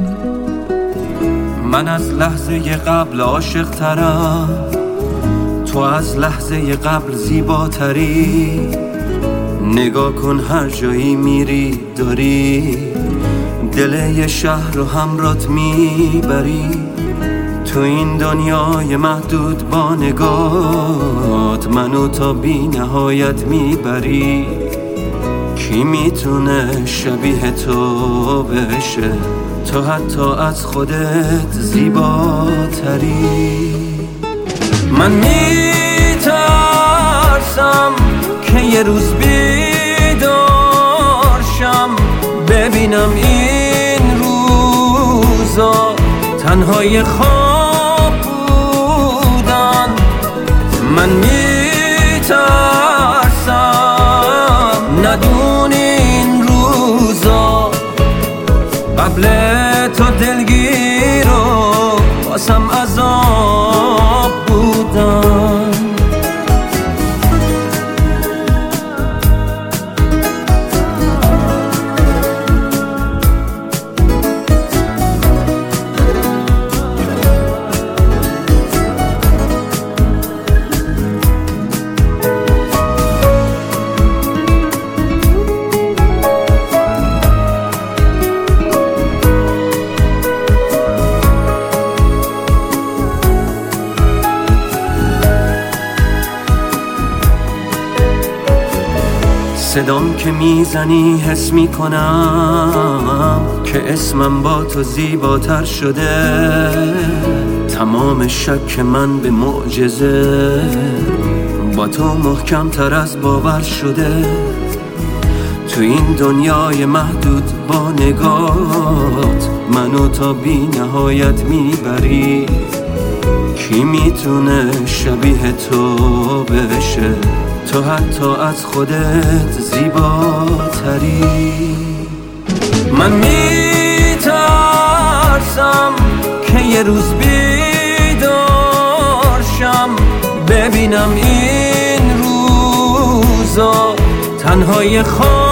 من از لحظه قبل عاشق ترم، تو از لحظه قبل زیباتری. نگاه کن هر جایی میری داری دل یه شهر رو همرات میبری. تو این دنیای محدود با نگاهت منو تا بی نهایت میبری. کی میتونه شبیه تو بشه؟ تو حتی از خودت زیباتری. من میترسم که یه روز بیدار شم ببینم این روزا تنهای خواب بودن. من میترسم ندونی این روزا قبل تو دلگیر و واسم عذاب بودن. صدام که میزنی حس میکنم که اسمم با تو زیباتر شده. تمام شک من به معجزه با تو محکم تر از باور شده. تو این دنیای محدود با نگاهت منو تا بی نهایت میبری. کی میتونه شبیه تو بشه؟ تو حتی از خودت زیباتری. من میترسم که یه روز بیدار شم ببینم این روزا تنهای خواب